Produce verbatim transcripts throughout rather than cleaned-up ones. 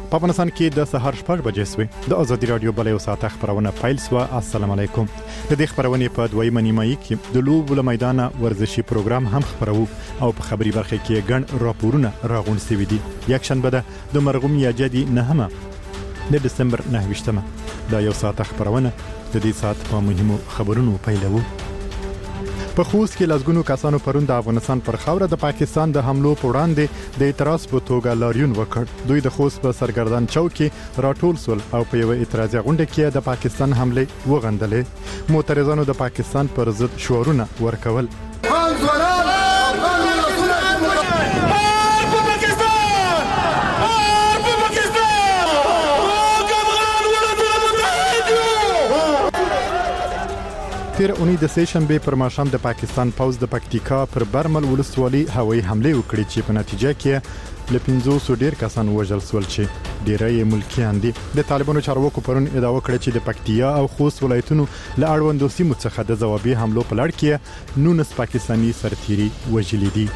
په افغانستان کې د سهار شپږ بجې سوې د ازادي رادیو بل یو ساعت خبرونه پیل سو. السلام علیکم. د دې خبرونې په دویمه نیمایي کې د لوبو له میدانه ورزشي پروګرام هم خبرو او په خبري برخه کې ګڼ راپورونه راغونډ شوي دي. یک شنبه ده د مرغوم یا جدي نهمه د دسمبر نهه دا یو ساعت خبرونه د دې ساعت په مهمو خبرونو پیلوو. په خوست کې لازګونو کسانو پرون د افغانستان پر خاوره د پاکستان د حملو په وړاندې د اعتراض په توګه لاریون وکړ. دوی د خوست په سرګردان چوک کې راټول سول او په یو اعتراضي غونډه کې د پاکستان حمله وغندلې. معترضانو د پاکستان پر ضد شعارونه ورکول. تیر اونۍ د سه شنبه پر ماښام د پاکستان پوز د پکتیکا پر برمل ولسوالۍ هوایي حمله وکړې چې په نتیجه کې له پنځوسو ډیر کسان وژل شول چې ډیری ملکیان دي. د طالبانو چارواکو پرون ادعا وکړه چې د پکتیا او خوست ولایتونو له اړوندو سیمو څخه د ځوابي حملو په لړ کې نونس پاکستاني سرتیري وژلي دي.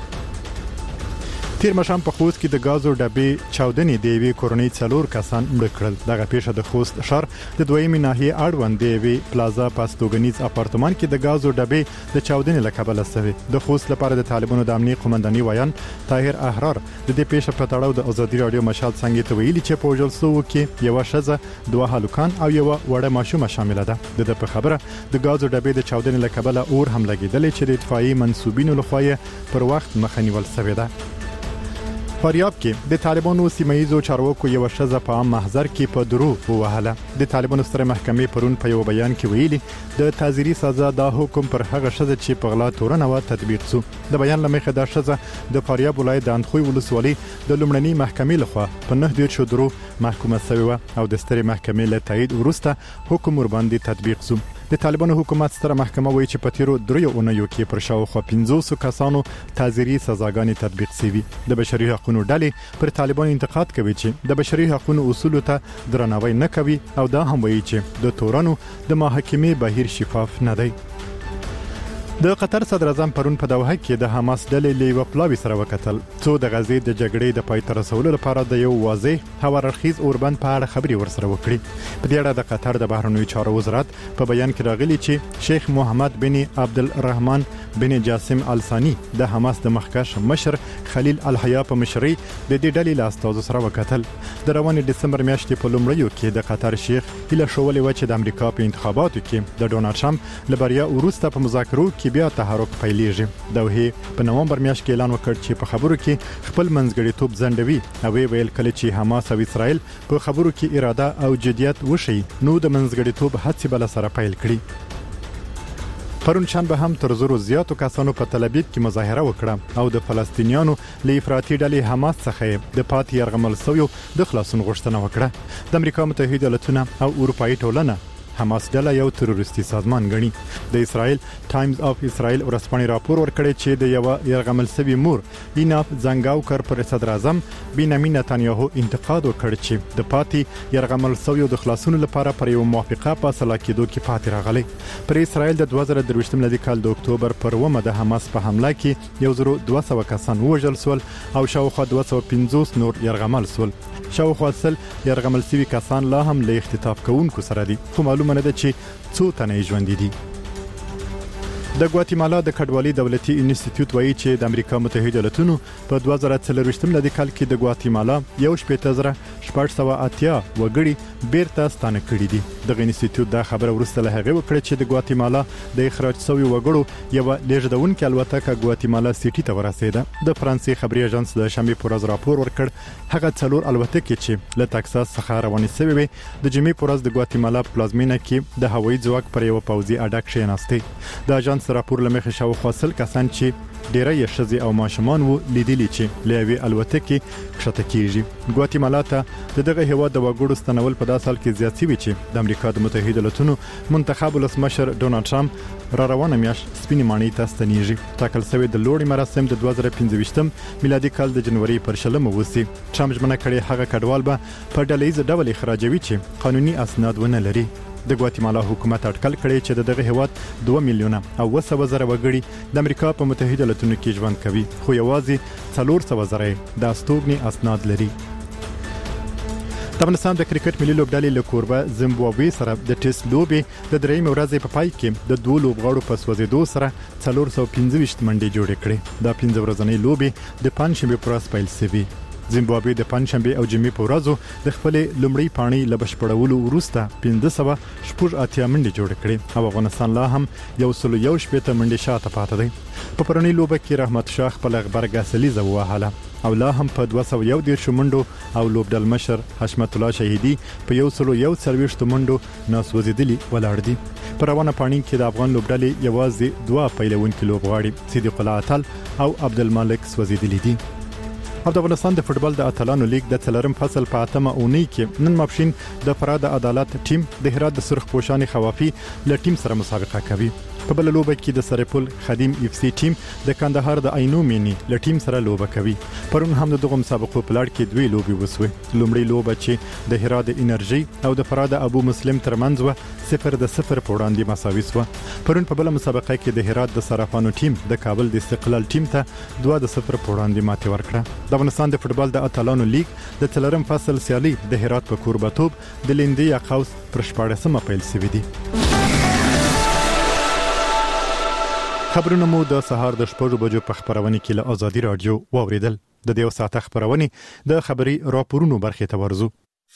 تیر مشام په خوست کې د غازو ډبې چاودنې د یوې کورنۍ څلور کسان مړ کړل. دغه پیښه د خوست شهر د دویمې ناحیې اړوند د یوې پلازا پاستوګنیز اپارتمان کې د غازو ډبې د چاودنې له کبله شوې. د خوست لپاره د طالبانو د امنیت قومنداني ویان طاهر احرار د دې پیښې په تړاو د ازادي رادیو مشال څنګه ته ویلي چې په وژل سوو کې یو شزه دوه هلکان او یو وړه ماشومه شامل ده. د په خبره د غازو ډبې د چاودنې له کبله اور هم لګیدل چې د اطفائي منسوبینو لخوا پر وخت مخنیول شوی ده. فاریاب کې د طالبانو سیمایي چارواکو یو شزه په عام محضر کې په درو ووهله. د طالبانو ستره محکمې پرون په یو بیان کې ویلي د تعزیري سزا د حکم پر هغه شزه چې په غلا تورنه و تطبیق شو. د بیان لمخه د شزه د فاریاب ولایت د اندخوی ولسوالۍ د لومړنۍ محکمې لخوا په نه دیرشو درو محکومه شوی او د ستره محکمې له تایید وروسته حکم ور باندې تطبیق شو. د طالبانو حکومت ستره محکمه وایي چې په تیرو دریو اونیو کې پر شاوخوا پنځوسو کسانو تعزیري سزاګانې تطبیق شوي. د بشري حقوقو ډلې پر طالبانو انتقاد کوي چې د بشري حقوقو اصولو ته درناوی نه کوي او دا هم وایي چې د تورانو د محاکمې بهیر شفاف نه دی. د قطر صدر اعظم پرون په دوحه کې د حماس ډلې لیو پلاوی سره وکتل څو د غزې د جګړې د پای ته رسولو لپاره د یو واضح هوارخیز اوربند په اړه خبري ورسره وکړي. په دې اړه د قطر د بهرنیو چارو وزارت په بیان کې راغلي چې شیخ محمد بن عبدالرحمن بن جاسم الثانی د حماس د مخکښ مشر خلیل الحیا په مشرۍ د دې ډلې له استازو سره وکتل. د روانې دسمبر میاشتې په لومړیو کې د قطر شیخ هیله شولې و چې د امریکا په انتخاباتو کې د ډونالد ټرمپ له بریا وروسته په مذاکرو کې بیا تحرک پیلېږي. دوحه په نومبر میاشت کې اعلان وکړ چې په خبرو کې خپل منځګړیتوب ځنډوي او ویل کله چې حماس او اسرائیل په خبرو کې اراده او جدیت وشي نو د منځګړیتوب هڅې بل سره پیل کړي. پرون شنبه هم تر زرو زیاتو کسانو په تل ابیب کې مظاهره وکړه او د فلسطینیانو له افراطي ډلې حماس څخه د پاتې یرغمل شویو د خلاصون غوښتنه وکړه. د امریکا متحده ایالاتونو او اروپאי ټولنه حماس ډله یو تروریستي سازمان ګڼي. د اسرائیل ټایمز اف اسرائیل ورځپاڼې راپور ورکړی چې د یو یرغمل شوی مور ایناف زنګاوکر پر صدر اعظم بنیامین نتانیاهو انتقاد وکړ چې د پاتې یرغمل شویو د خلاصون لپاره پر یو موافقه په سلا کېدو کې پاتې راغلی. پر اسرائیل د دوه زره درویشتم لدی کال د اکتوبر پر اوومه د حماس په حمله کې یو زرو دوه سوه کسان وژل شول او شاوخوا دوه سوه پنځوس نور یرغمل شول. شاوخوا سل یرغمل شوي کسان لا هم له اختطاف کوونکو سره دي خو معلومه نه ده چې څو تنه ژوندي دي. د ګواتیمالا د کډوالۍ دولتي انسټیټیوټ وایي چې د امریکا متحده ایالاتونو په دوه زره څلورویشتم لدی کال کې د ګواتیمالا یو شپېته زره شپږ سوه اتیا وګړي بیرته ستانه کړي دي. دغه انسټیټیوټ دا خبره وروسته له هغې وکړه چې د ګواتیمالا د اخراج شویو وګړو یوه لیږدونکې الوتکه ګواتیمالا سیټي ته ورسېده. د فرانسې خبري اژانس د شنبې په ورځ راپور ورکړ هغه څلور الوتکې چې له تکساس څخه روانې شوې وې د جمعې په ورځ د ګواتیمالا په پلازمینه کې د هوایي ځواک پر یو پوځي اډه کښېناستې. د اژانس راپور لمخې شاوخوا سل کسان چې ډیری یې ښځې او ماشومان وو لیدلي چې له یوې الوتکې کښته کیږي. ګواتیمالا ته د دغه هیواد د وګړو ستنول په داسې حال کې زیات شوي چې د امریکا د متحده ایالاتونو منتخب ولسمشر ډونالد ټرمپ را روانه میاشت سپینې ماڼۍ ته ستنیږي. ټاکل شوی د لوړې مراسم د دوه زره پنځه ویشتم میلادي کال د جنوري پر شلمه وسی. ټرمپ ژمنه کړې هغه کډوال به په ډلهیز ډول اخراجوي چې قانوني اسناد ونه لري. د ګواتیمالا حکومت اټکل کړی چې دغه هیواد دوه میلیونه او اوه سوه زره وګړي د امریکا په متحده ایالاتونو کې ژوند کوي خو یوازې څلور سوه زره د استوګنې اسناد لري. د افغانستان د کرکټ ملي لوبډلې له کوربه زیمبابوې سره د ټیسټ لوبې د درېیمې ورځې په پای کې د دوه لوبغاړو په سوځېدو سره څلور سوه پنځه ویشت منډې جوړې کړې. دا پنځه ورځنۍ لوبې د پنځشنبې پر ورځ پیل شوې. زیمبابوې د پنځشنبې او جمعې په ورځو د خپلې لومړۍ پاڼۍ له بشپړولو وروسته پنځه سوه شپږ اتیا منډې جوړې کړې او افغانستان لا هم یو سل یو شپېته منډې شاته پاتې دی. په پرونی لوبه کې رحمت شاه خپل غبرګ سلیزه ووهله او لا هم په دوه سوه یو دېرش منډو او لوبډل مشر حشمت الله شهیدي په یو سل یو څلوېښت منډو ناسوځېدلي ولاړ دي. په روانه پاڼۍ کې د افغان لوبډلې یوازې دوه پیلوونکي لوبغاړي صدیق الله اتل او عبدالمالک سوځېدلي دي. او د افغانستان د فوتبال د اتلانو لیگ د څلورم فصل په اتمه اونۍ کې نن ماپښین د فراد عدالت ټیم د هرات د سرخ پوشان خوافي ل ټیم سره مسابقه کوي. په بل لوبه کې د سرپل خدیم اف سی ټیم د کندهار د عینو مینی ل ټیم سره لوبه کوي. پرون هم د دغه مسابقو په لړ کې دوی لوبي وسوي. لومړی لوبه چې د هرات د انرژي او د فراد ابو مسلم ترمنځ و صفر د صفر په وړاندې مساوي شو. پرون په بل مسابقه کې د هرات د صرافانو ټیم د کابل د استقلال ټیم ته دوه د صفر په وړاندې ماتې ورکړه. د افغانستان د فوتبال د اتلانو لیگ د څلورم فصل سیالي د هرات په کوربتوب د لیندې یا قوس پر شپاړسمه پیل شوې دي. خبرونه مو د سهار د شپږو بجو په خبرونه کې له ازادي رادیو واوریدل. د دې ساعت خبرونه د خبري راپورونو برخه ته ورزو.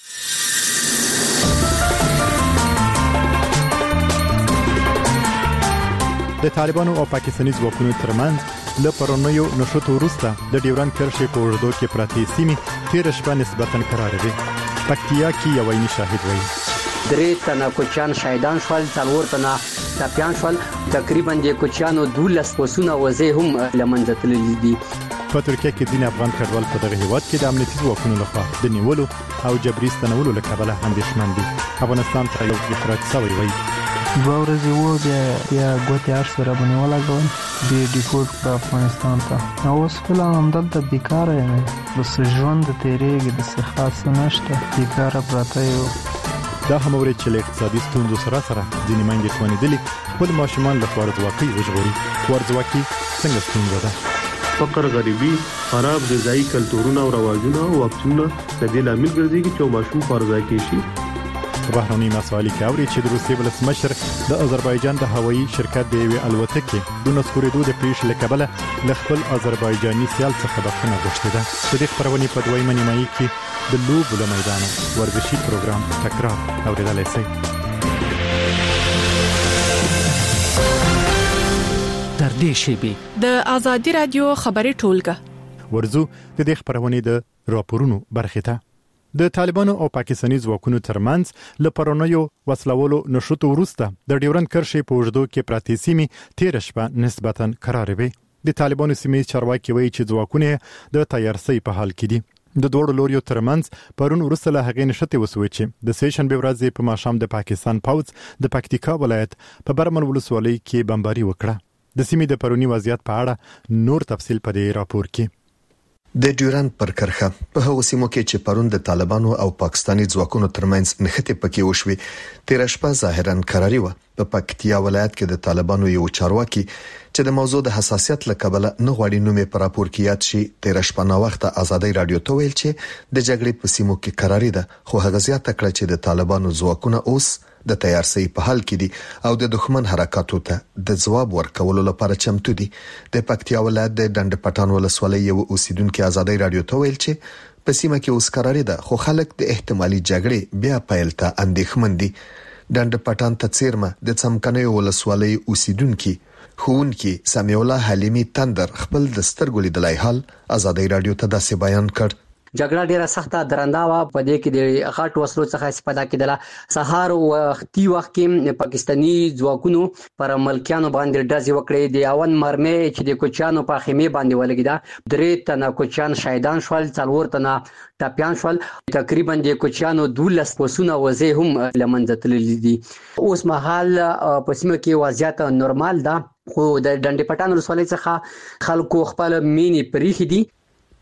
د طالبانو او پاکستاني ځواکونو ترمنځ له پرونیو نشوتو وروسته د ډیورند کرښې په اوږدو کې پراتې سیمې تیر شپه نسبتاً قرار دي. پکتیا کې یو عیني شاهد وایي درې تنه کوچیان شهیدان شول، څلور تنه ټپیان شول. تقریبا د کوچیانو دولس پسونه وځي هم لمنځه تللي دي. په ترکیه کې ځینې افغان کډوال په دغه هیواد کې د امنیتي ځواکونو لخوا د نیولو او جبري ستنولو له کبله اندېښمن دي. افغانستان ته یو افراط شوی وایي دوه ورځې وو بیا بیا ګوتې هر سره باندې ولګول بیا ډیپورټ په افغانستان ته. او اوس فعلا همدلته بیکاره یم، بس ژوند تیریږي، داسې خاص نشته، بیکاره پراته یو. دا هم اوري چې له اقتصادي ستونزو سره سره ځینې میندې توانېدلي خپل ماشومان له خوارځواکۍ وژغوري. خوارځواکي څنګه ستونزه ده؟ فقر، غریبي، خراب غذایی کلتورونه او رواجونه او عکسونه د دې لامل ګرځي چې ماشوم خوارځواکي شي. په بهرني مسایلو کې اوري چې د روسیې ولسمشر د آذربایجان د هوایي شرکت د یوې الوتکې د نسکورېدو د پیښې له کبله له خپل آذربایجاني سیال څخه بخښنه غوښتې ده. د دې خبرونې په دویمه نیمایي کې د لوبو له میدانه ورزشي پروګرام تکرار اوریدلای شئ. تر دې شیبې د آزادي رادیو خبري ټولګه ورزو د دې خبرونې د راپورونو برخه ته. د طالبانو او پاکستاني ځواکونو ترمنځ له پرونیو وسلوالو نشوتو وروسته د ډیورند کرښې په اوږدو کې پراتې سیمې تیر شپه نسبتاً قرار وي. د طالبانو سیمې چارواکي وایي چې ځواکونه د تیارسۍ په حال کې دي. د دوړو لوريو ترمنځ پرون وروسته له هغې نشته وسوي چې د سیشنبه ورځې په ماښام د پاکستان پوځ د پکتیکا ولایت په برمل ولسوالۍ کې بمباري وکړه. د سیمې د پرونی وضعیت په اړه نور تفصیل په دې راپور کې. د ډیورند پر کرښه په هغو سیمو کې چې پرون د طالبانو او پاکستاني ځواکونو ترمنځ نښتې پکې وشوي تیر شپه ظاهرا قراري و. په پکتیا ولایت کې د طالبانو یو چارواکي چې د موضوع د حساسیت له کبله نه غواړي نوم په راپور کې یاد شي تیر شپه نو وخت آزادۍ رادیو ته ویل چې د جګړې په سیمو کې قراري ده، خو هغه زیاته کړه چې د طالبانو ځواکونه اوس د تیارسۍ په حال کې دي او د دښمن حرکاتو ته د ځواب ورکولو لپاره چمتو دي. د پکتیا ولایت د ډنډ پټان ولسوالۍ یو اوسیدونکو آزادۍ رادیو ته ویل چې په سیمه کې اوس قراري ده، خو خلک د احتمالي جګړې بیا پیل ته اندېښمن دي. ډنډ پټان ته څیرمه د څمکنیو ولسوالۍ اوسیدونکو خوونکی سمیع الله حلیمی تندر خپل د سترګو لیدلای حال آزادۍ رادیو ته داسې بیان کړ. جګړه ډیره سخته درنده وا، په دې کې د غټ وسلو څخه استفاده کېدله. سهار وختي وخت کې پاکستاني ځواکونو پر ملکیانو باندې ډزې وکړې. د اون مرمۍ چې د کوچیانو په خیمه باندې ولګیده، درې تنه کوچیان شهیدان شول، څلور تنه ټپیان شول. تقریبا د کوچیانو دولس پسونه وځي هم لمنځه تللي دي. اوس مهال په سیمه کې وضعیت نورمال ده، خو د ډنډ پټان ولسوالۍ څخه خلکو خپل مینې پریخي دي.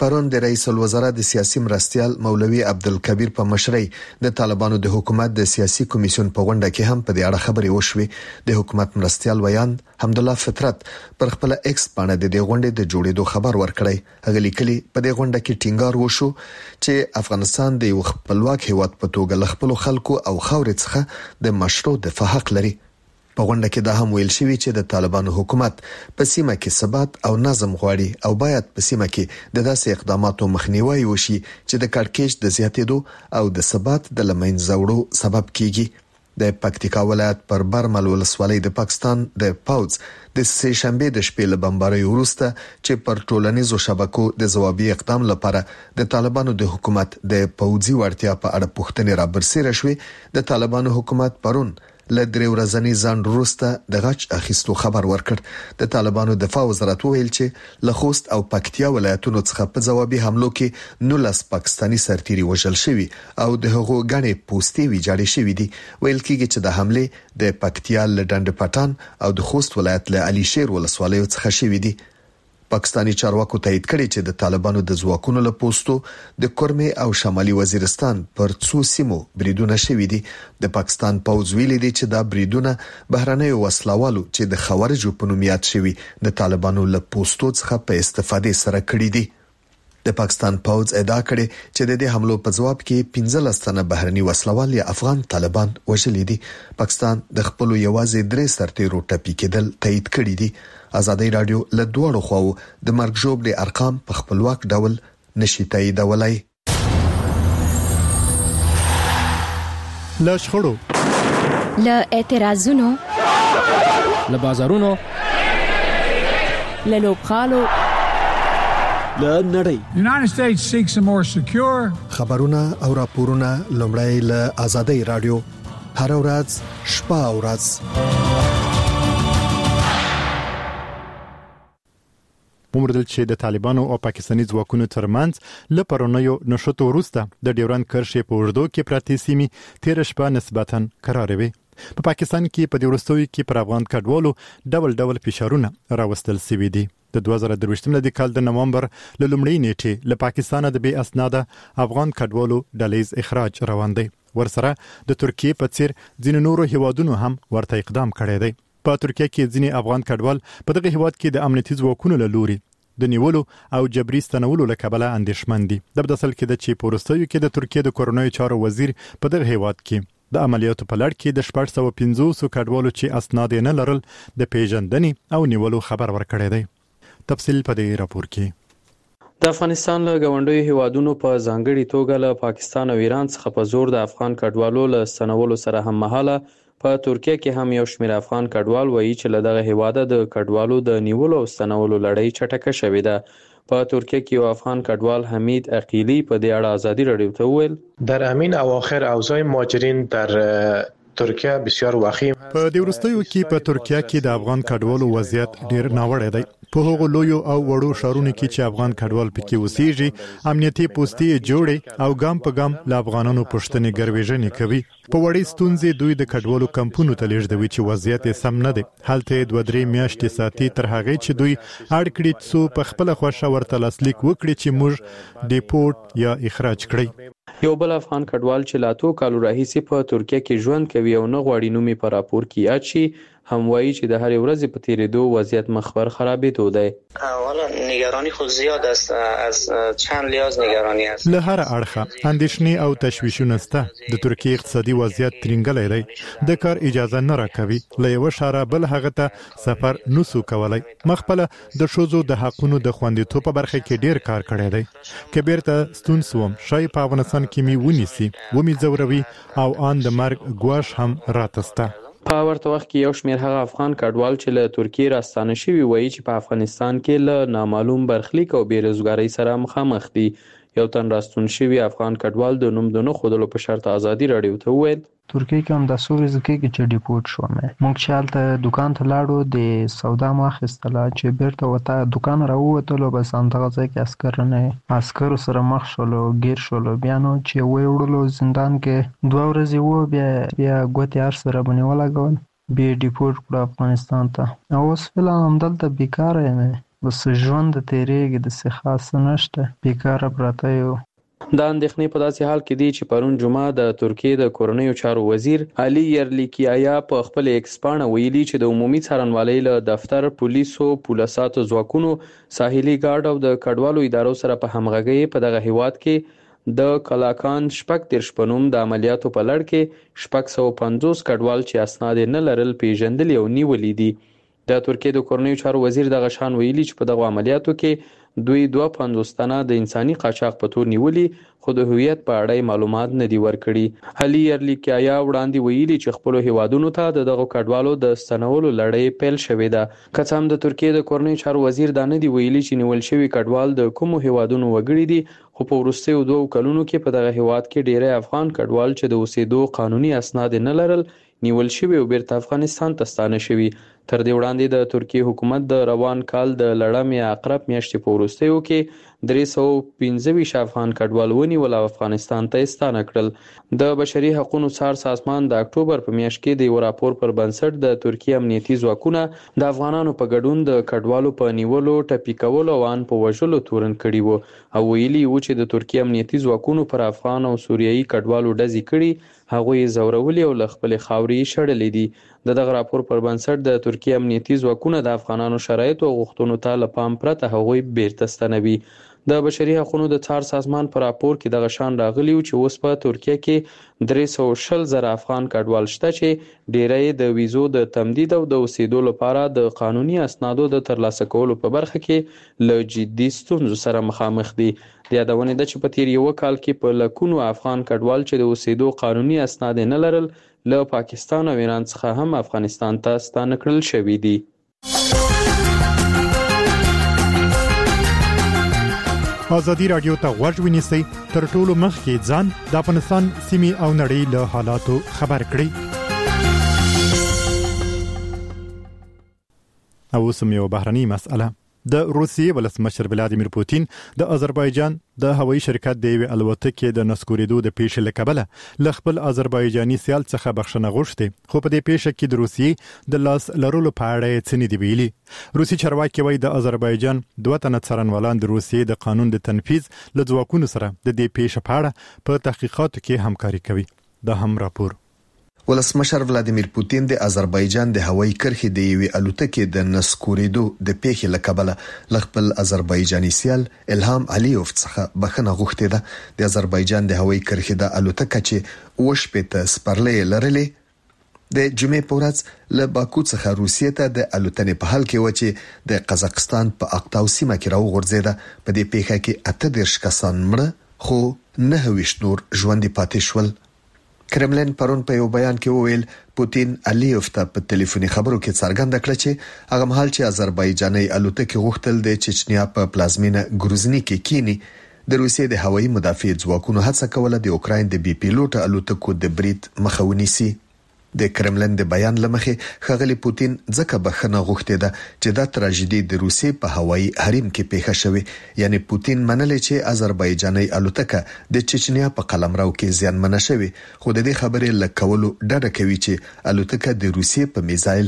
پرون د رئیس الوزرا د سیاسي مرستيال مولوي عبدالکبیر په مشرۍ د طالبانو د حکومت د سیاسي کمیسیون په غونډه کې هم په دې اړه خبرې وشوې. د حکومت مرستيال ویان حمدالله فطرت پر خپل ایکس باندې د دې غونډې د جوړېدو خبر ورکړی. هغه لیکلي په دې غونډه کې ټینګار وشو چې افغانستان د یو خپلواک هیواد په توګه ل خپل خلکو او خاورې څخه د مشروع دفاع حق لري. په غونډه کې دا هم ویل شوی چې د طالبانو حکومت په سیمه کې ثبات او نظم غواړي او باید په سیمه کې د داسې اقداماتو مخنیوي وشي چې د کړکېچ د زیاتېدو او د ثبات د لمنځه وړو سبب کیږي. د پکتیکا ولایت پر برمل ولسوالۍ د پاکستان د پوز د سه شنبه د شپې له بمبارۍ وروسته چې پر ټولنیزو شبکو د ځوابي اقدام لپاره د طالبانو د حکومت د پوځي وړتیا په اړه پوښتنې را برسېره شوې. د طالبانو حکومت پرون له درې ورځې ځان وروسته د غچ اخیستو خبر ورکړ. د طالبانو دفاع وزارت ویل چې له خوست او پکتیا ولایتونو څخه په ځوابي حملو کې نولس پاکستانی سرتیري وژل شوي او د هغو غړي پوستي ویجاړې شوې دي. ویل کېږي چې د حمله د پکتیا له ډنډ پټان او د خوست ولایت له علي شیر ولسوالۍ څخه شوې دي. پاکستانی چارواکو تایید کړی چې د طالبانو د ځواکونو له پوسټو د کورمه او شمالي وزیرستان پر څو سیمو بریدونه شوي دي. د پاکستان پوځ ویلي دی چې دا بریدونه بهرنۍ وسلوالو چې د خوارجو په نوم یاد شوي د طالبانو له پوسټو څخه په استفادې سره کړی دي. د پاکستان پوځ ادعا کړې چې د دې حملو په جواب کې پنځلس تنه بهرني وسلوال یا افغان طالبان وژل دي. پاکستان د خپل یوازې درې سرتیرو ټپي کېدل تایید کړی دي. ازادي رادیو له دوړو خواو د مرګ جوړ ارقام په خپلواک ډول نشي تاییدولای. له شخړو، له اعتراضونو، له بازارونو، له لوبخالو، له نړۍ. United States seeks a more secure. خبرونه او راپورونه لومړی له ازادي رادیو هر ورځ شپه او ورځ ومردل چې د طالبانو او پاکستاني ځواکونو ترمنځ له پرونیو نشټو وروسته د ډیورند کرښې په اردو کې پراته سیمې تیر شپه نسبتاً قرار وي. په پاکستان کې په دورستوي کې پر افغان کډوالو ډول ډول فشارونه راوستل شوي دي. د دوه زره درویشتم د کال د نومبر له لومړۍ نیټې له پاکستان د بې اسناده افغان کډوالو ډلیز اخراج روان دی. ورسره د ترکیه په څیر ځینې نورو هیوادونو هم ورته اقدام کړی دی. په ترکیه کې ځینې افغان کډوال په دغه هیواد کې د امنیتي ځواکونو له لوري د نیولو او جبري ستنولو له کبله اندېښمن دي. د بدسل کې د چې پورستوي کې د ترکیه د کورونای چارو وزیر په دغه هیواد کې د عملیاتو په لړ کې د شپږ سوه پنځوس کډوالو چې اسناد نه لرل د پیژندنې او نیولو خبر ورکړی دی. تفصیل په دې راپور کې. د افغانستان له غونډوي هیوادونو په ځانګړي توګه له پاکستان او ایران څخه په زور د افغان کډوالو له ستنولو سره هم مهاله په ترکیه کې هم یو شمېر افغان کډوال وایي چې له دغه هیواده د کډوالو د نیولو او ستنولو لړۍ چټکه شوې ده. په ترکیه کې یو افغان کډوال حمید عقیلی په دې اړه ازادي رادیو ته وویل در همین اواخر اوضاع مهاجرین در ترکیه بسیار وخیم. په دې وروستیو کې په ترکیه کې د افغان کډوالو وضعیت ډیر ناوړه دی. په هغو لویو او وړو ښارونو کې چې افغان کډوال پکې اوسېږي امنیتي پوستې جوړې او ګام په ګام له افغانانو پوښتنې ګروېژنې کوي. په وړې ستونزې دوی د کډوالو کمپونو ته لیږدوي چې وضعیت یې سم نه دی. هلته دوه درې میاشتې ساتي تر هغې چې دوی اړ کړي څو په خپله خوښه ورته لاسلیک وکړي چې موږ ډیپورټ یا اخراج کړئ. یو بل افغان کډوال چې لا څو کالو راهیسې په ترکیه کې ژوند کوي او نه غواړي نوم یې په راپور کې یاد شي هم وایي چې د هرې ورځې په تیریدو وضعیت مخبر خرابېدو دی. والا نگرانی خود زیاد است از چند لحاظ نگرانی است. له هر اړخه اندېښنې او تشویشونه شته. د ترکیه اقتصادي وضعیت ترنګلی دی. د کار اجازه نه راکوي. له یوه ښاره بل هغه ته سفر نسو کولی. ما خپله د ښځو د حقونو د خوندیتوب په برخه کې ډیر کار کړی دی. که بیرته ستون سوم شاید په افغانستان کې مې ونیسي ومې ځوروي او ان د مرګ ګواښ هم راته شته. په ورته وخت کې یو شمېر هغه افغان کډوال چې له ترکیې راستانه شوي وایي چې په افغانستان کې له نامعلوم برخلیک او بېروزګارۍ سره مخامخ دي. یو تن راستون شوي افغان کډوال د نوم د نه ښودلو په شرط ازادي راډیو ته وویل ترکیه کې هم د څو ورځې کېږي چې ډیپورټ شوم. موږ چې هلته دوکان ته لاړو د سودا مو اخیستله چې بیرته ورته دوکان راووتلو بس همدغه ځای کې عسکر نه عسکرو سره مخ شولو ګیر شولو. بیا نو چې ویې وړلو زندان کې دوه ورځې وو بیا بیا ګوتې هر سره باندې ولګول بیا ډیپورټ کړو افغانستان ته. اوس فعلا همدلته بیکاره یم. بس ژوند تیریږي د څه خاص نشته، بیکاره پراته یو. دا اندېښنې په داسې حال کې دي چې پرون جمعه د ترکیې د کورنیو چارو وزیر علي یرلیکیایا په خپل ایکس پاڼه ویلي چې د عمومي څارنوالۍ له دفتر، پولیسو، پولساتو ځواکونو، ساحلي ګارد او د کډوالو ادارو سره په همغږۍ په دغه هیواد کې د کلاکان شپږ دېرش په نوم د عملیاتو په لړ کې شپږ سوه پنځوس کډوال چې اسناد نه لرل پیژندلي او نیولي دي. د ترکیې د کورنیو چارو وزیر دغه شان ویلي چې په دغه عملیاتو کې دوی دوه پنځوس تنه د انساني قاچاق په تور نیولي، خو د هویت په اړه معلومات نه دي ورکړي. علي یرلیکیایا وړاندې ویلي چې خپلو هیوادونو ته د دغو کډوالو د ستنولو لړۍ پیل شوې ده. که څه هم د ترکیې د کورنیو چارو وزیر دا نه دی ویلي چې نیول شوي کډوال د کومو هیوادونو وګړي دي، خو په وروستیو دوو کلونو کې په دغه هیواد کې ډیری افغان کډوال چې د اوسېدو قانوني اسناد نه لرل نیول شوي او بیرته افغانستان ته ستانه شوي. تر دې وړاندې د ترکیې حکومت د روان کال د لړم یا عقرب میاشتې په وروستیو کې درې سوه پنځه ویشت افغان کډوال ونیول او افغانستان ته ستانه کړل. د بشري حقوقو څار سازمان د اکتوبر په میاشت کې د یو راپور پر بنسټ د ترکیې امنیتي ځواکونه د افغانانو په ګډون د کډوالو په نیولو، ټپي کولو او ان په وژلو تورن کړي وو او ویلي وو چې د ترکیې امنیتي ځواکونو پر افغان او سوریایي کډوالو ډزې کړي، هغوی زورولي او له خپلې خاورې شړلې دي. د دغه راپور پر بنسټ د ترکیې امنیتي ځواکونه د افغانانو شرایطو او غوښتنو ته له پام پرته هغوی بیرته ستنوي. د بشري حقوقو د څار سازمان په راپور کې دغه شان راغلی و چې اوس په ترکیه کې درې سوه شل زره افغان کډوال شته چې ډیری د ویزو د تمدید او د اوسېدو لپاره د قانوني اسنادو د ترلاسه کولو په برخه کې له جدي ستونزو سره مخامخ دي. د یادونې ده چې په تیر یو کال کې په لکونو افغان کډوال چې د اوسېدو قانوني اسناد نه لرل له پاکستان او ایران څخه هم افغانستان ته ستانه کړل شوي دي. ازادي راډیو ته غوږ ونیسئ، تر ټولو مخکې ځان د افغانستان سیمې او نړۍ له حالاتو خبر کړئ. او اوس یو بهرنۍ مسأله. د روسیې ولسمشر ولادیمیر پوتین د آذربایجان د هوایي شرکت د یوې الوتکې د نسکورېدو د پیښې له کبله له خپل آذربایجاني سیال څخه بخښنه غوښتې، خو په دې پیښه کې د روسیې د لاس لرلو په اړه یې څه نه دي ویلي. روسي چارواکي وایي د آذربایجان دوه تنه څارنوالان د روسیې د قانون د تنفیذ له ځواکونو سره د دې پیښې په اړه په تحقیقاتو کې همکاري کوي. دا هم راپور. ولسمشر ولادیمیر پوتین د آذربایجان د هوایي کرښې د یوې الوتکې د نسکورېدو د پیښې له کبله له خپل آذربایجاني سیال الهام علیوف څخه بخښنه غوښتې ده. د آذربایجان د هوایي کرښې د الوتکه چې اوه شپېته سپرلۍ لرلې د جمعې په ورځ له باکو څخه روسیې ته د الوتنې په حال کې و چې د قزاقستان په اقتاو سیمه کې راوغورځېده. په دې پیښه کې اته دېرش کسان مړه خو نهه ویشت نور ژوندي پاتې شول. کرملین پرون په یو بیان کې وویل پوتین علیوف ته په ټلیفوني خبرو کې څرګنده کړه چې هغه مهال چې آذربایجاني الوتکې غوښتل د چچنیا په پلازمینه ګروزني کې کینی، د روسیې د هوایي مدافع ځواکونو هڅه کوله د اوکراین د بي پیلوټ الوتکو د برید مخه ونیسي. د کرملین د بیان لمخې ښاغلي پوتین ځکه بخښنه غوښتې ده چې دا تراژیدي د روسیې په هوایي حریم کې پیښه شوې، یعنی پوتین منلې چې آذربایجاني الوتکه د چچنیا په قلمرو کې زیانمنه شوې، خو د دې خبرې لکولو ډډه کوي چې الوتکه د روسیې په میزایل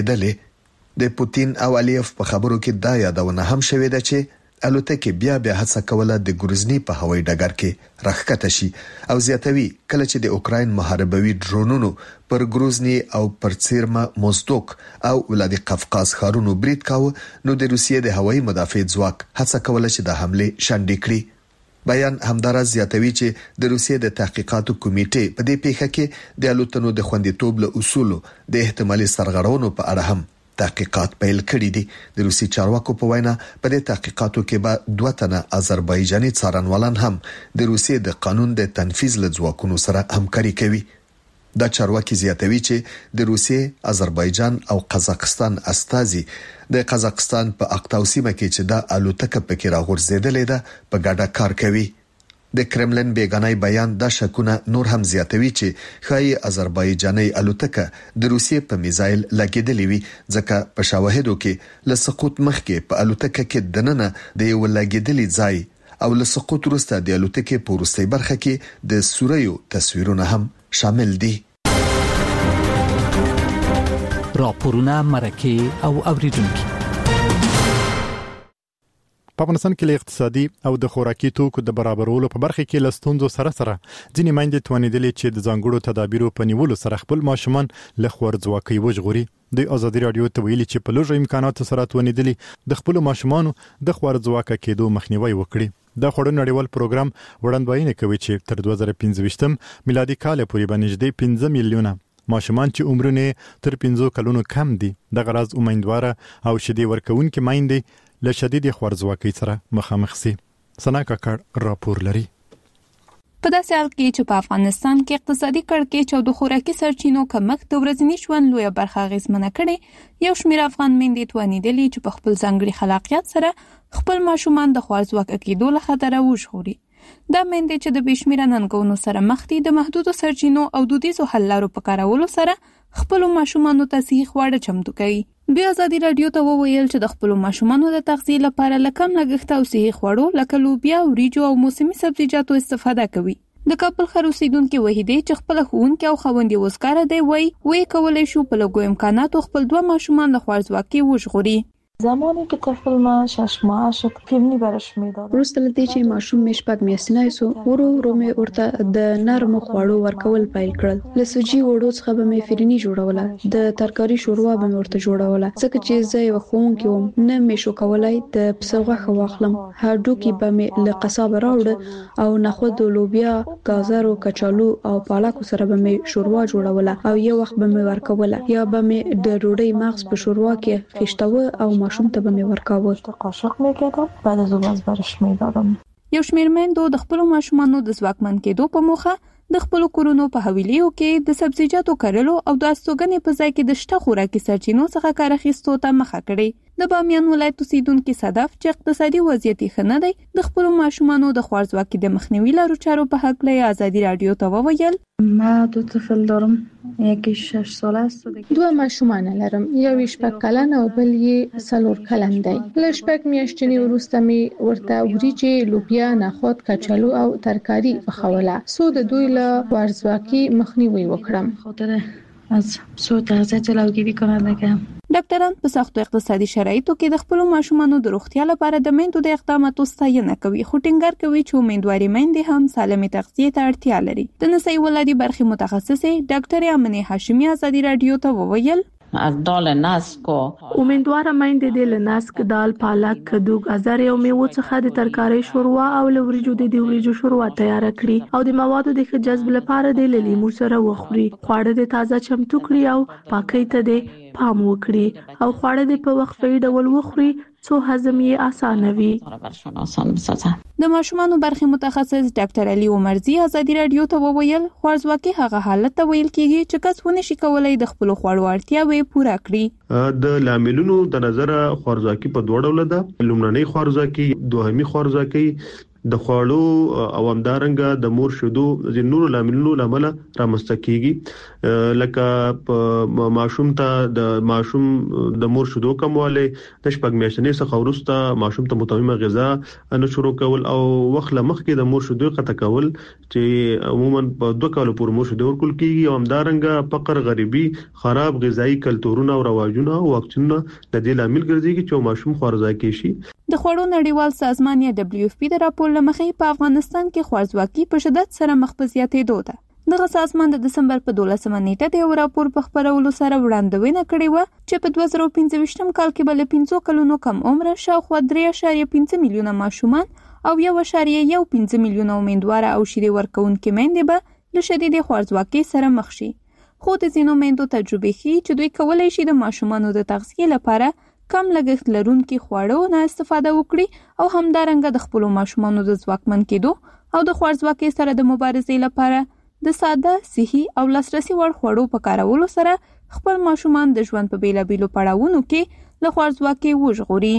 لګېدلې. د پوتین او علیف په خبرو کې دا یادونه هم شوې ده چې الوتکه بیا بیا هڅه کوله د ګروزني په هوایي ډګر کې راښکته شي او زیاتوي کله چې د اوکراین محاربوي ډرونونو پر ګروزني او پر سیرما موزدوک او ولادي قفقاز ښارونو برید کاوه، نو د روسیې د هوایي مدافع ځواک هڅه کوله چې د حمله شنډې کړي. بیان همدارس زیاتوي چې د روسیې د تحقیقاتو کمیټې په دې پیښه کې د الوتنو د خوندیتوب له اصولو د احتمالي سرغړونو په اړه هم تحقیقات پیل کړي دي. د روسي چارواکو په وینا په دې تحقیقاتو کې به دوه تنه آذربایجاني څارنوالان هم د روسیې د قانون د تنفیذ له ځواکونو سره همکاري کوي. دا چارواکي زیاتوي چې د روسیې، آذربایجان او قزاقستان استازي د قزاقستان په اقتاو سیمه کې چې دا الوتکه پکې راغورځېدلې ده په ګډه کار کوي. د کرملین بیگانای بیان دا شکونه نور هم زیاتوي چې خای آذربایجاني الوتکه د روسیې په میزایل لګیدلې وي، ځکه په شواهدو کې له سقوط مخکې په الوتکه کې دننه د یو لګیدلې ځای او له سقوط وروسته د الوتکې په وروستۍ برخه کې د سوریو تصویرونه هم شامل دي. راپورونه، مرکه او اوریدونکو په افغانستان کې له اقتصادي او د خوراکي توکو د برابرولو په برخه کې لستونزو سره سره ځینې میندې توانېدلې چې د ځانګړو تدابیرو په نیولو سره خپل ماشومان له خوارځواکۍ وژغوري. د ازادي رادیو ته ویلي چې په لږو امکاناتو سره توانېدلې د خپل ماشومانو د خوارځواکه کېدو مخنیوي وکړي. د خوړو نړیوال پروګرام وړاندوینه کوي چې تر دوه زره پنځه میلادي کال پورې به نږدې پنځه میلیونه ماشومان چې عمرونه تر پنځه کلونو کم دي د غرض امیندواره او شیدې ورکوونکې میندې له شدید خوارځواکۍ سره مخامخ سي. سنا کاکړ راپور لري. په داسې حال کې چې په افغانستان کې اقتصادي کړکېچ او د خوراکي سرچینو کمښت د ورځني ژوند لویه برخه اغېزمنه کړې، یو شمېر افغان میندې توانېدلې چې په خپل ځانګړي خلاقیت سره خپل ماشومان د خوارځواکه کېدو له خطره وژغوري. دا میندې چې د بېشمېره ننګونو سره مخ دي د محدودو سرچینو او دودیزو حل لارو په کارولو سره خپل ماشومانو ته صحي خواړه چمتو کوي. دوی ازادي رادیو ته وویل چې د خپل ماشومانو د تغذیې لپاره له کم لګښت او صحي خواړو لکه لوبیا، وریجو او موسمي سبزیجاتو استفاده کوي. د کابل ښار اوسیدونکي وحیدې چې خپل ښوونکې او خاوند یې وزګاره دی وایي وی کولی شو په لږو امکاناتو خپل دوه ماشومان له خوارځواکۍ وژغوري. زمانی که طفل من شش ماه شد پیمنی برش میدادم. وروسته له دې چې ماشوم مې شپږ میاشتنی سو، ورو ورو مې ورته د نرمو خواړو ورکول پیل کړل. له سوجي وړو څخه به مې فرني جوړوله، د ترکاري شوروا به مې ورته جوړوله، ځکه چې زه یو ښوونکې وم، نه مې شو کولای د پسه غوښه واخلم. هډوکي به مې له قصابه راوړه او نخود، لوبیا، گازر او کچالو او پالکو سره به مې شوروا جوړوله او یو وخت به مې ورکوله، یا به مې د ډوډۍ مغز په شوروا کې خښتاوه او ماشوم ته به مې ورکاوه. قاشق میکردم بعد از اون برش میدادم. یو شمېر میندو د خپل ماشومانو د ځواکمن کېدو په موخه د خپل کورونو په حویلیو کې د سبزیجاتو کرلو او د استوګنې په ځای کې د شته خوراکي سرچینو څخه کار اخیستو ته مخه کړې. د بامیان ولایت اوسیدونکي صدف چې اقتصادي وضعیت یې ښه نه دی، د خپل ماشومانو د خوارځواکۍ د مخنیوي لارو چارو په هکله ازادي رادیو ته وویل. ما دو طفل دارم، یکی شش ساله است. دوه ماشومان لرم، یو شپږ کلن او بل یې څلور کلن دی. له شپږ میاشتنې وروسته مې ورته وریجې، لوبیا، نخود، کچالو او ترکاري پخوله څو د دوی له خوارځواکۍ مخنیوي وکړم. خاطر از سوء تغذیه جلوگیری کننده. ډاکټران په سختو اقتصادي شرایطو کې د خپل ماشومانو د روغتیا لپاره د میندو د اقداماتو ستاینه کوي، خو ټینګار کوي چې امیندوارې میندې هم سالمې تغذیې ته اړتیا لري. د نسایي ولادي برخې متخصصې ډاکټر امنه هاشمي ازادي رادیو ته وویل. از دال نسک و امیدواره میندې د لنسک، دال، پالک، کدو، گازر او میوه څخه د ترکاري شوروا او لوریجو د وریجو شوروا تیار کړي او د موادو د ښه جذب لپاره د لیمو سره وخوري. خواړه د تازه چمتو کړي او پاکۍ ته د پام وکړي او خواړه د په وقفه ډول وخوري څو هضم یې اسانه وي. د ماشومانو برخې متخصص ډاکټر علي عمرزي ازادي رادیو ته وویل خوارځواکي هغه حالت ته ویل کېږي چې کس ونشي کولای د خپل خوړو اړتیاوې پوره کړي. د لاملونو د نظر خوارځواکي په دوه ډول ده، لومړنۍ خوارځواکي، دوهمي خوارځواکي د خوړو او همدارنګه د مور شیدو د نورو لاملونو لامل رامنځته کیږي، لکه ماشوم ته د ماشوم د مور شیدو کمواله، د شپږ میاشتنې څخه وروسته ماشوم ته متوازنه غذا نه شروع کول او وخت لمخکې د مور شیدو قطع کول چې عموما په دوه کال پورې مور شیدو ورکول کیږي، او همدارنګه فقر، غریبي، خراب غذایی کلتورونه او رواجونه او واکسینونه د دې لامل ګرځي چې ماشوم خوارځواکي شي. د خوړو نړیوال سازمان یا دبلیو اف پی د راپور لمخې په افغانستان کې خوارځواکي په شدت سره مخ په زیاتېدو ده. دغه سازمان د دسمبر په دولسمه نیټه د یو راپور په خپرولو سره وړاندوینه کړې و چې په دوه زره پنځه کال کې بل پنځه کلونو کم عمر شاوخوا درې اعشاریه پنځه میلیونه ماشومان او یو اعشاریه یو پنځه میلیونه امیندواره او شیدې ورکوونکې میندې به له شدیدې خوارځواکۍ سره مخ شي. خو د ځینو میندو تجربې ښيي چې دوی کولی شي د ماشومانو د تغذیې لپاره کم لګښت لرونکي خواړو نه استفاده وکړي او همدارنګه د خپل ماشومانو د ځواکمن کېدو او د خوارځواکۍ سره د مبارزې لپاره د ساده، صحي او لاسرسي وړ خوړو په کارولو سره خپل ماشومان د ژوند په بیلابیلو پړاوونو کې له خوارځواکۍ وژغوري.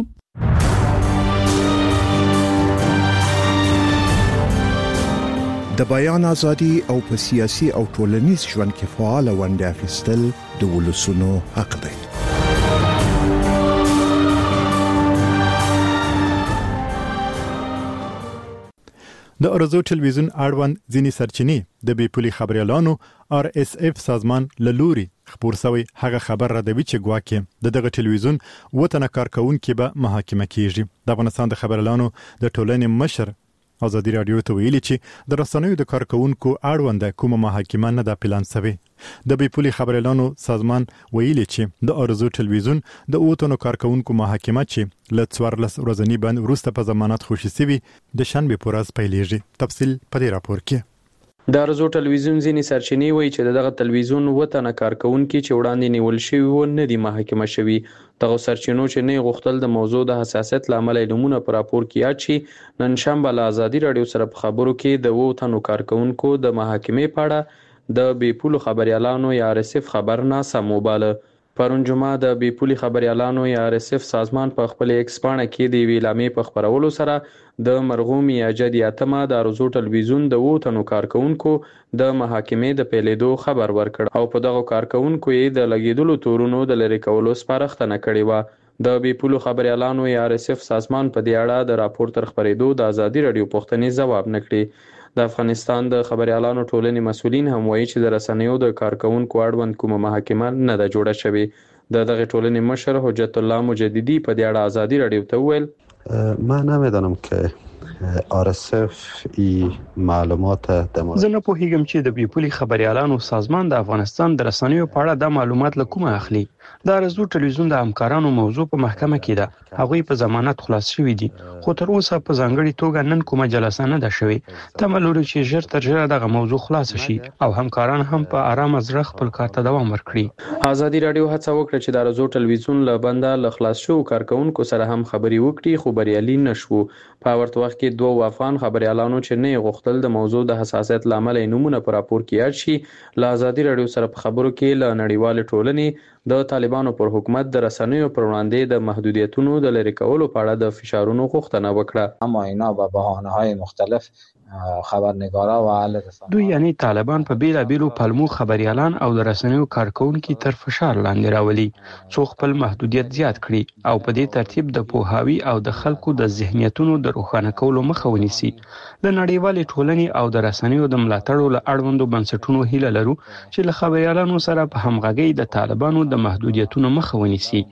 د بیان ازادي او په سیاسي او ټولنیز ژوند کې فعال ونډه اخیستل د ولسونو حق دی. د ارزو ټلویزیون اړوند ځینې سرچینې د بې پولي خبريالانو آر اس اف سازمان له لوري خبر سوی هغه خبر را دوي چې ګواکې د دغه ټلویزیون وطن کارکونکو به محاکمه کیږي. د افغانستان د خبرلانو د ټولنې مشر ازادي رادیو ته ویلي چې د رسنیو د کارکونکو اړوند کومه محاکمه نه ده پلان شوی. د بیپولي خبرلانو سازمان ویلي چې د ارزو ټلویزیون د وطن کارکونکو محاکمه چې ل څوارلس ورځنی بند وروسته په ضمانت خوشي سوي د شنبه پورز پیلېږي. تفصیل په دې راپور کې. د ارزو ټلویزیون ځینې سرچینې وایي چې دغه ټلویزیون وطن کارکونکو چې وړاندې نیول شوی و نه دي محاکمه شوی. دغه سرچینو چې نه غوښتل د موضوع د حساسیت لامل نمونه پر راپور کې یاد شي نن شنبه له ازادي رادیو سره په خبرو کې د وطن کارکونکو د محاکمې په اړه د بیپولو خبريالانو یا آر اس اف خبر ناسم وباله. پرون جمعه د بیپولي خبريالانو یا آر اس اف سازمان په خپل ایکس پاڼه کې د ویلامې په خبرولو سره د مرغوم یا جدي اتمه د ارزو ټلویزیون د وطن کارکونکو د محاکمې د پیلېدو خبر ورکړ او په دغه کارکونکو یې د لګیدلو تورونو د لری کولو سپارښتنه کړې و. د بیپولو خبريالانو یا آر اس اف سازمان په دې اړه د راپور تر خبرېدو د ازادي رادیو پوښتنې ځواب نکړي. د افغانستان د خبريالانو ټولنې مسؤلین هم وایي چې د رسنیو د کارکونکو اړوند کومه محاکمه نه ده جوړه شوې. د دغه ټولنې مشر حجت الله مجددي په دې اړه ازادي رادیو ته وویل من نمیدانم که آر اس اف ای معلومات د زه نه پوهیږم چې د بیپولي خبريالانو سازمان د افغانستان د رسنیو په اړه د معلومات له کومه اخلي. د ارزو ټلویزیون د همکارانو موضوع په محکمه کې ده. هغوی په ضمانت خلاص شوي دي خو تر اوسه په ځانګړي توګه نن کومه جلسه نه ده شوې. تمه لرو چې ژر تر ژره دغه موضوع خلاص شي او همکاران هم په آرامه زړه خپل کار ته دوام ورکړي. ازادي رادیو هڅه وکړه چې د ارزو ټلویزیون له بنده له خلاص شو کارکونکو سره هم خبري وکړي خو بریالي نشو. په ورته وخت کې دوه افغان خبريالانو چې نه غوښتل د موضوع د حساسیت لامل نمونه پر راپور کې یاد شي له ازادي رادیو سره په خبرو کې له نړیوال ټولنې د طالبانو پر حکومت د رسنیو پر وړاندې د محدودیتونو د لری کولو په اړه د فشارونو غوښتنه وکړه. اما اینا به بهانه‌های مختلف خبرنگارا و اهل رسانه دوی یعنی طالبان په بیلا بیلو پلمو خبريالان او د رسنیو کارکونکو تر فشار لاندې راولي څو خپل محدودیت زیات کړي او په دې ترتیب د پوهاوی او د خلکو د ذهنیتونو د روښانه کولو مخه ونیسي. د نړیوال ټولنې او د رسنیو د ملاتړ له اړوندو بنسټونو هیله لرو چې له خبريالانو سره په همغږي د طالبانو د محدودیتونو مخه ونیسي.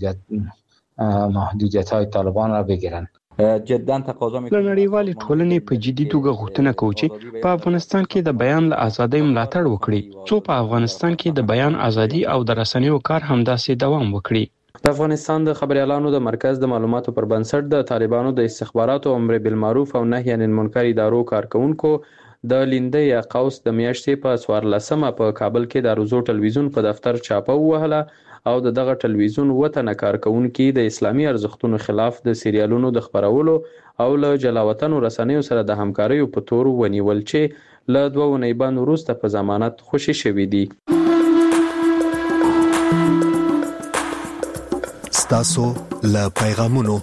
محدودیت محدودیت‌های طالبان را بگیرن. جدا تقاضا میکنه له نړیوالې ټولنې په جدي توګه غوښتنه کوي چې په افغانستان کې د بیان له ازادۍ ملاتړ وکړي څو په افغانستان کې د بیان ازادي او د رسنیو کار همداسې دوام وکړي. د افغانستان د خبريالانو د مرکز د معلوماتو پر بنسټ د طالبانو د استخباراتو امر بالمعروف او نهي عن المنکر ادارو کارکونکو د لیندې یا قوس د میاشتې په څوارلسمه په کابل کې د ارزو ټلویزیون په دفتر چاپه ووهله او د دغه ټلویزیون وطن کارکونکو د اسلامي ارزښتونو خلاف د سریالونو د خبرولو او له جلاوطن رسنیو سره د همکارۍ په تور ونیول چې له دوه ونې باندې وروسته په ضمانت خوشي شوي دي. ستاسو له پیغامونو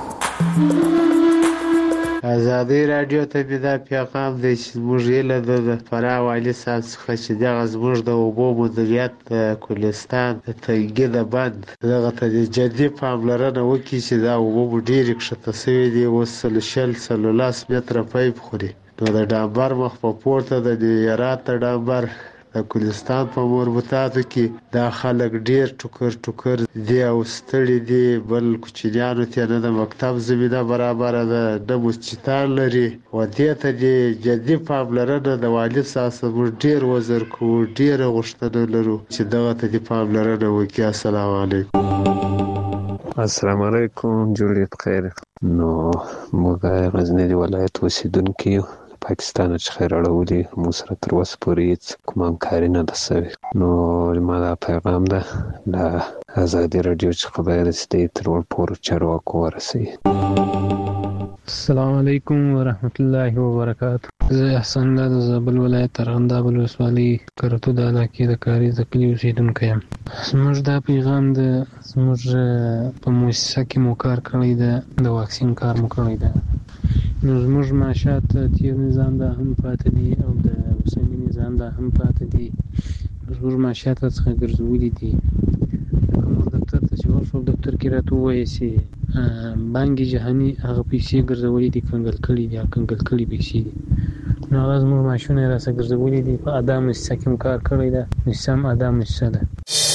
ازادي رادیو ته به دا پیغام دی چې موږ یې له فراه والي صاحب څخه چې دغه زموږ د اوبو مدیریت د کوهستان د تنګي د بند دغه ته جدي پاملرنه وکړي چې دا اوبو ډېرې کښته شوي دي. اوس شل څلورلس متره پیپ خوري نو د ډامبر مخ په پورته د هرات د ډامبر د کوهستان په مربوطاتو کې دا خلک ډېر ټوکر ټوکر دي او ستړي دي. بل کوچنیانو ته نه د مکتب زمینه برابره ده نه مسجدان لري و دې ته د جدي پاملرنه د والي صاحب موږ ډېر وزر کوو ډېره غوښتنه لرو چې دغه ته د پاملرنه وکړي. السلام علیکم. السلام علیکم. جوړیت خیر. نو موږ غزنی ولایت اوسیدونکو یو پاکستان چې خیر اړولې مو سره تر اوسه پورې هیڅ کوم همکاري نه ده شوې. نو ما دا پیغام ده د ازادي رادیو څخه باید چې تر ټولو چارواکو ورسوي. السلام علیکم ورحمت الله وبرکاته. زه احسان الله د زابل ولایت ارغنداب ولسوالۍ کرتو د علاقې د کاریز د کلي اوسیدونکی یم. زموږ دا پیغام د زموږ په مؤسسه کې مو کار کړی ده د واکسین کار مو کړی ده. نو زموږ معاشات تیر نظام دا هم پاتې دي او د اوسني نظام دا هم پاتې دي. زموږ معاشات څخه ګرځولي دي. کوم دفتر ته چې ورشو دفتر کې راته وایي چې بانک جهاني هغه پیسې ګرځولي دي کنګل کړي دي کنګل کړي پیسې دي نو هغه زموږ ماشونه راڅخه ګرځولي دي په ادا مؤسسه کې هم کار کړی ده مؤسسه هم ادا مؤسسه ده.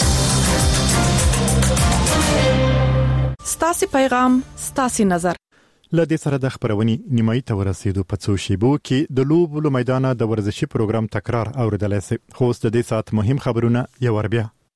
ستاسو پیغام ستاسو نظر لدې سره د خبرونې نیمایي ته ورسېدو په څو شیبو کې د لوبو میدان د ورزشي پروګرام تکرار اوریدلای شئ. خو د دې سات مهم خبرونه یو ور بیا